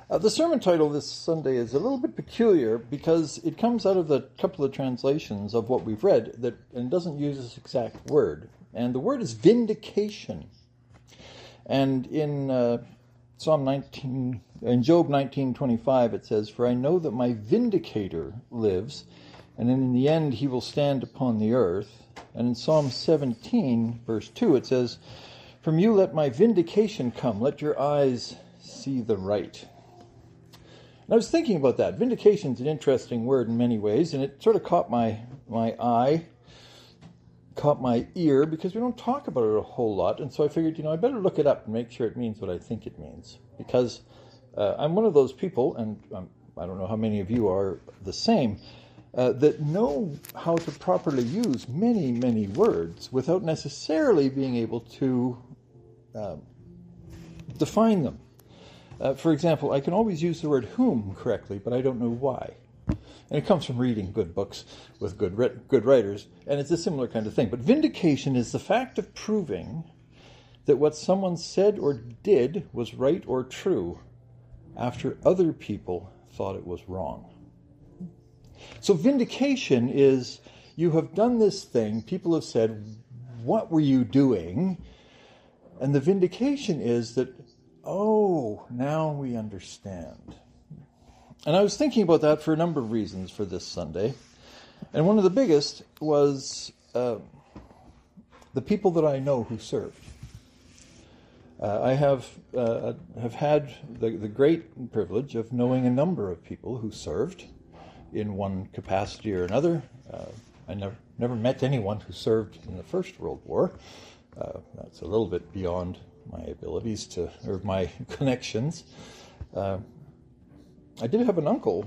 The sermon title this Sunday is a little bit peculiar because it comes out of the couple of translations of what we've read and doesn't use this exact word. And the word is vindication. And in Psalm 19, in Job 19:25, it says, "For I know that my vindicator lives, and in the end he will stand upon the earth." And in Psalm 17, verse 2, it says, "From you let my vindication come, let your eyes see the right." And I was thinking about that. Vindication is an interesting word in many ways, and it sort of caught my eye, caught my ear, because we don't talk about it a whole lot. And so I figured, I better look it up and make sure it means what I think it means. Because I'm one of those people, and I don't know how many of you are the same, that know how to properly use many, many words without necessarily being able to define them. For example, I can always use the word whom correctly, but I don't know why. And it comes from reading good books with good writers, and it's a similar kind of thing. But vindication is the fact of proving that what someone said or did was right or true after other people thought it was wrong. So vindication is, you have done this thing, people have said, what were you doing? And the vindication is that, oh, now we understand. And I was thinking about that for a number of reasons for this Sunday. And one of the biggest was the people that I know who served. I have had the great privilege of knowing a number of people who served in one capacity or another. I never met anyone who served in the First World War. That's a little bit beyond my abilities or my connections. I did have an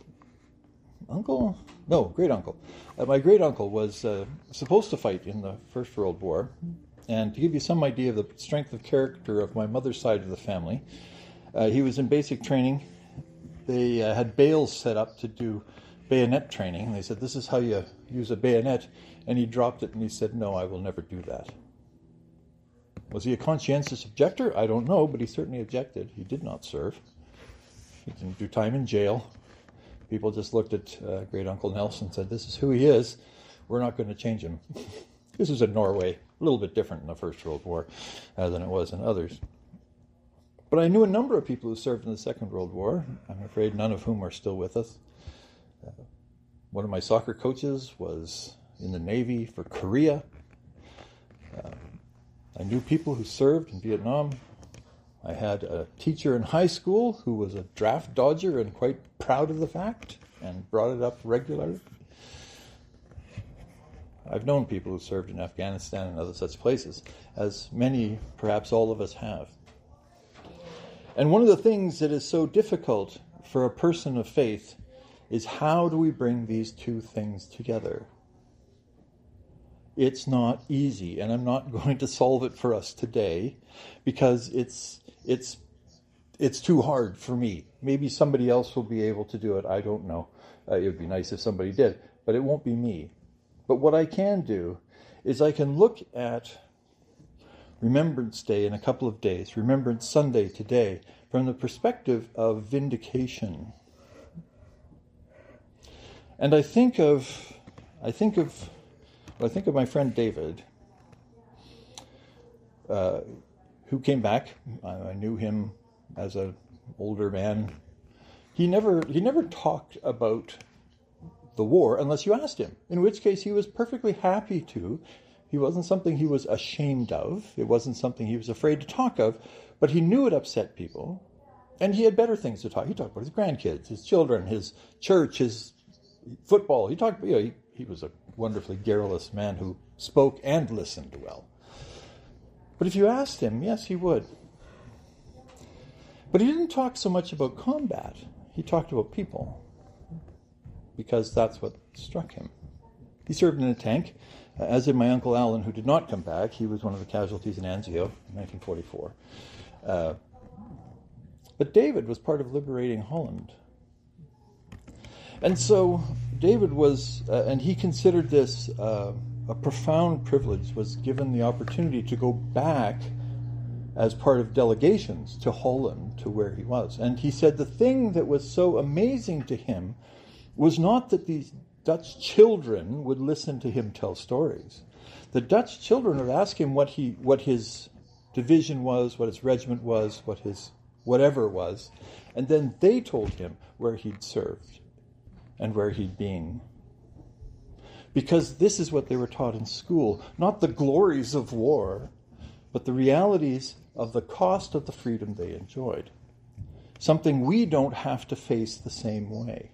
great uncle. My great uncle was supposed to fight in the First World War. And to give you some idea of the strength of character of my mother's side of the family, he was in basic training. They had bales set up to do bayonet training. And they said, "This is how you use a bayonet." And he dropped it and he said, "No, I will never do that." Was he a conscientious objector? I don't know, but he certainly objected. He did not serve. He didn't do time in jail. People just looked at Great Uncle Nelson and said, "This is who he is. We're not going to change him." This was in Norway, a little bit different in the First World War than it was in others. But I knew a number of people who served in the Second World War. I'm afraid none of whom are still with us. One of my soccer coaches was in the Navy for Korea. I knew people who served in Vietnam. I had a teacher in high school who was a draft dodger and quite proud of the fact and brought it up regularly. I've known people who served in Afghanistan and other such places, as many, perhaps all of us have. And one of the things that is so difficult for a person of faith is, how do we bring these two things together? It's not easy, and I'm not going to solve it for us today because it's too hard for me. Maybe somebody else will be able to do it. I don't know. It would be nice if somebody did, but it won't be me. But what I can do is I can look at Remembrance Day in a couple of days, Remembrance Sunday today, from the perspective of vindication. And I think of my friend David, who came back. I knew him as an older man. He never talked about the war unless you asked him, in which case he was perfectly happy to. He wasn't something he was ashamed of. It wasn't something he was afraid to talk of, but he knew it upset people, and he had better things to talk. He talked about his grandkids, his children, his church, his football. He talked, he was a wonderfully garrulous man who spoke and listened well. But if you asked him, yes, he would. But he didn't talk so much about combat. He talked about people, because that's what struck him. He served in a tank, as did my Uncle Alan, who did not come back. He was one of the casualties in Anzio in 1944. But David was part of liberating Holland. And so David was, and he considered this a profound privilege, was given the opportunity to go back as part of delegations to Holland, to where he was. And he said the thing that was so amazing to him was not that these Dutch children would listen to him tell stories. The Dutch children would ask him what his division was, what his regiment was, what his whatever was, and then they told him where he'd served and where he'd been. Because this is what they were taught in school, not the glories of war, but the realities of the cost of the freedom they enjoyed. Something we don't have to face the same way.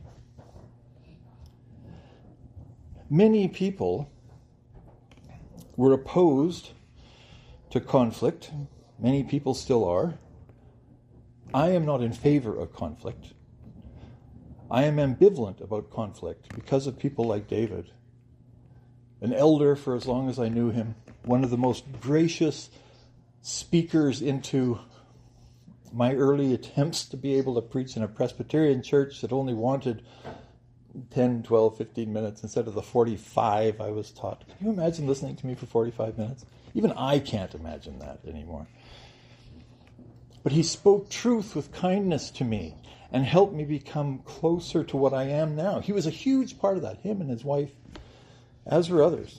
Many people were opposed to conflict. Many people still are. I am not in favor of conflict. I am ambivalent about conflict because of people like David, an elder for as long as I knew him, one of the most gracious speakers into my early attempts to be able to preach in a Presbyterian church that only wanted 10, 12, 15 minutes instead of the 45 I was taught. Can you imagine listening to me for 45 minutes? Even I can't imagine that anymore. But he spoke truth with kindness to me and helped me become closer to what I am now. He was a huge part of that, him and his wife, as were others.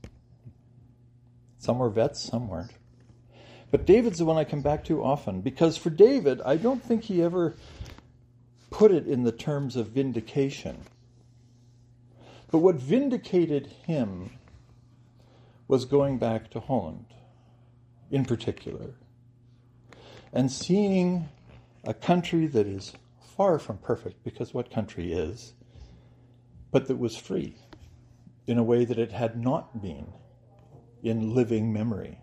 Some were vets, some weren't. But David's the one I come back to often, because for David, I don't think he ever put it in the terms of vindication. But what vindicated him was going back to Holland, in particular, and seeing a country that is far from perfect, because what country is, but that was free in a way that it had not been in living memory.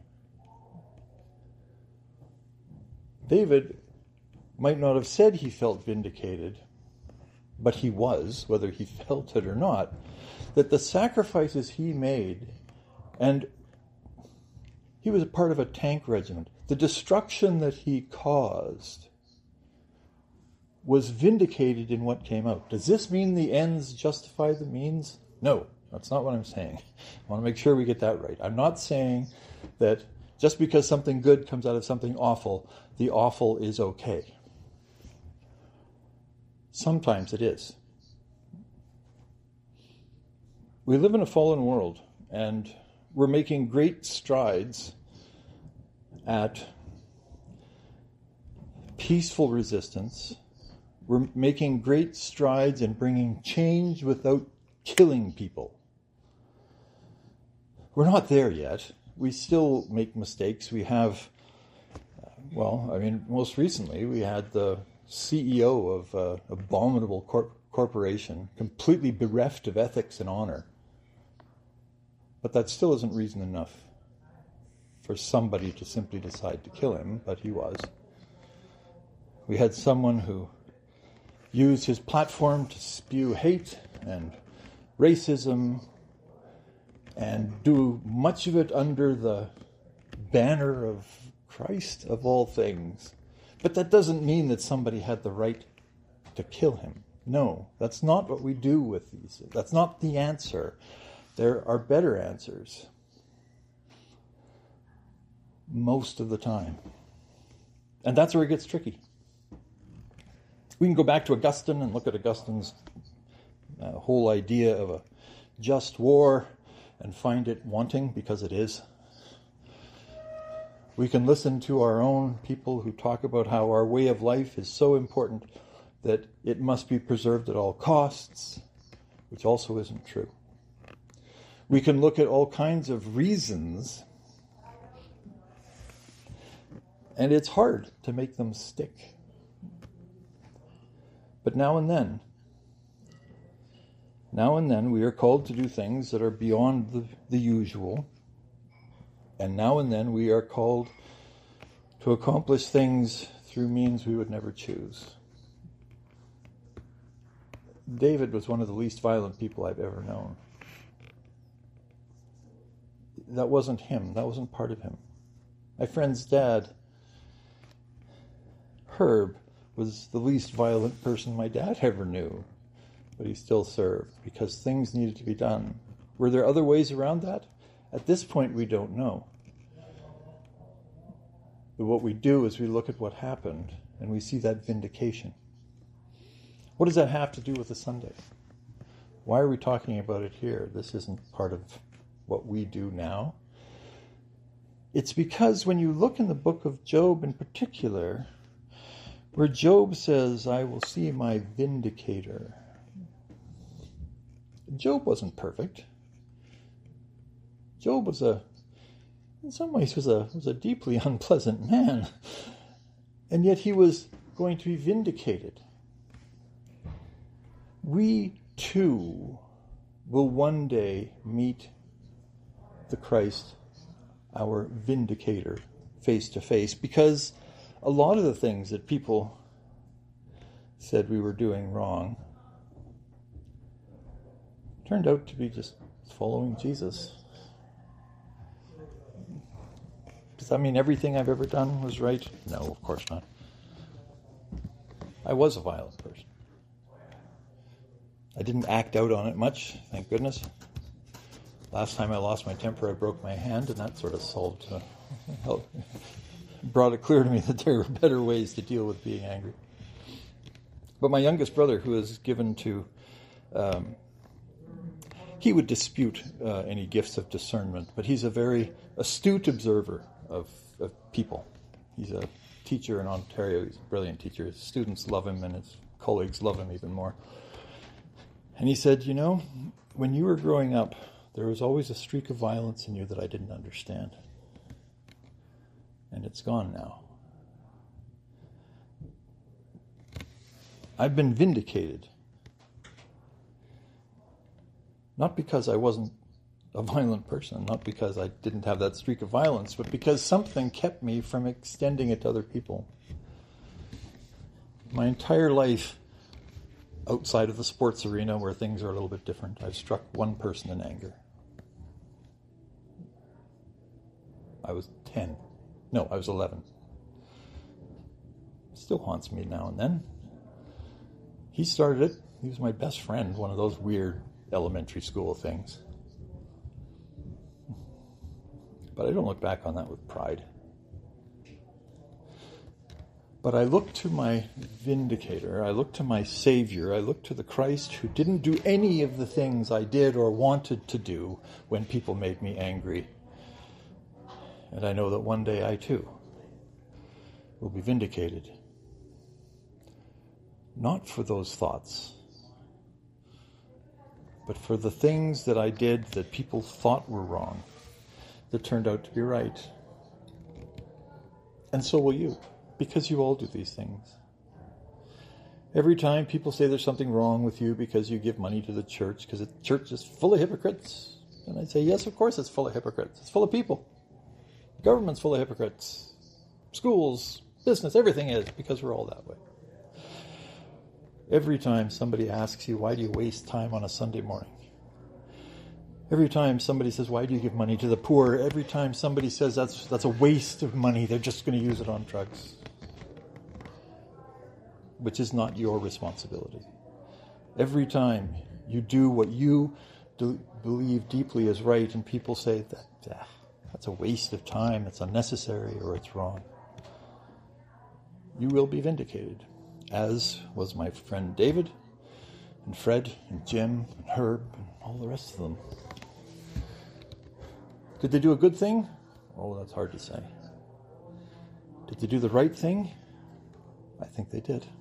David might not have said he felt vindicated, but he was, whether he felt it or not, that the sacrifices he made, and he was a part of a tank regiment, the destruction that he caused was vindicated in what came out. Does this mean the ends justify the means? No, that's not what I'm saying. I want to make sure we get that right. I'm not saying that just because something good comes out of something awful, the awful is okay. Sometimes it is. We live in a fallen world, and we're making great strides at peaceful resistance. We're making great strides in bringing change without killing people. We're not there yet. We still make mistakes. We have, most recently we had the CEO of an abominable corporation, completely bereft of ethics and honor. But that still isn't reason enough for somebody to simply decide to kill him, but he was. We had someone who used his platform to spew hate and racism and do much of it under the banner of Christ of all things. But that doesn't mean that somebody had the right to kill him. No, that's not what we do with these. That's not the answer. There are better answers most of the time. And that's where it gets tricky. We can go back to Augustine and look at Augustine's whole idea of a just war and find it wanting, because it is. We can listen to our own people who talk about how our way of life is so important that it must be preserved at all costs, which also isn't true. We can look at all kinds of reasons, and it's hard to make them stick. But now and then we are called to do things that are beyond the usual. And now and then we are called to accomplish things through means we would never choose. David was one of the least violent people I've ever known. That wasn't him. That wasn't part of him. My friend's dad, Herb, was the least violent person my dad ever knew. But he still served because things needed to be done. Were there other ways around that? At this point, we don't know. But what we do is we look at what happened and we see that vindication. What does that have to do with the Sunday? Why are we talking about it here? This isn't part of what we do now. It's because when you look in the book of Job in particular, where Job says, I will see my vindicator. Job wasn't perfect. Job was in some ways was a deeply unpleasant man. And yet he was going to be vindicated. We too will one day meet the Christ, our vindicator, face to face, because a lot of the things that people said we were doing wrong turned out to be just following Jesus. Does that mean everything I've ever done was right? No, of course not. I was a violent person. I didn't act out on it much, thank goodness. Last time I lost my temper, I broke my hand, and that sort of solved, brought it clear to me that there were better ways to deal with being angry. But my youngest brother, who is given to, he would dispute any gifts of discernment, but he's a very astute observer of people. He's a teacher in Ontario. He's a brilliant teacher. His students love him, and his colleagues love him even more. And he said, you know, when you were growing up, there was always a streak of violence in you that I didn't understand. And it's gone now. I've been vindicated. Not because I wasn't a violent person, not because I didn't have that streak of violence, but because something kept me from extending it to other people. My entire life, outside of the sports arena where things are a little bit different, I've struck one person in anger. I was 10. No, I was 11. Still haunts me now and then. He started it. He was my best friend, one of those weird elementary school things. But I don't look back on that with pride. But I look to my vindicator, I look to my Savior, I look to the Christ who didn't do any of the things I did or wanted to do when people made me angry. And I know that one day I too will be vindicated. Not for those thoughts, but for the things that I did that people thought were wrong, that turned out to be right. And so will you. Because you all do these things. Every time people say there's something wrong with you because you give money to the church, because the church is full of hypocrites, and I say, yes, of course it's full of hypocrites. It's full of people. The government's full of hypocrites. Schools, business, everything is, because we're all that way. Every time somebody asks you, why do you waste time on a Sunday morning? Every time somebody says, why do you give money to the poor? Every time somebody says that's a waste of money, they're just going to use it on drugs. Which is not your responsibility. Every time you do what you believe deeply is right and people say that's a waste of time, it's unnecessary, or it's wrong, you will be vindicated, as was my friend David and Fred and Jim and Herb and all the rest of them. Did they do a good thing? Oh, that's hard to say. Did they do the right thing? I think they did.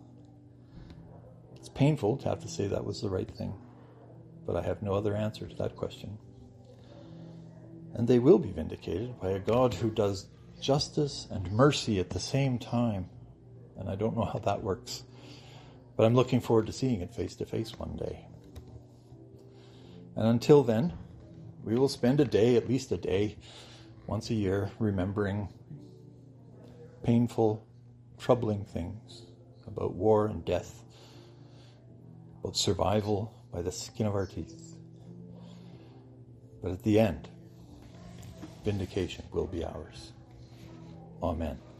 It's painful to have to say that was the right thing, but I have no other answer to that question. And they will be vindicated by a God who does justice and mercy at the same time. And I don't know how that works, but I'm looking forward to seeing it face to face one day. And until then, we will spend a day, at least a day, once a year, remembering painful, troubling things about war and death, about survival by the skin of our teeth. But at the end, vindication will be ours. Amen.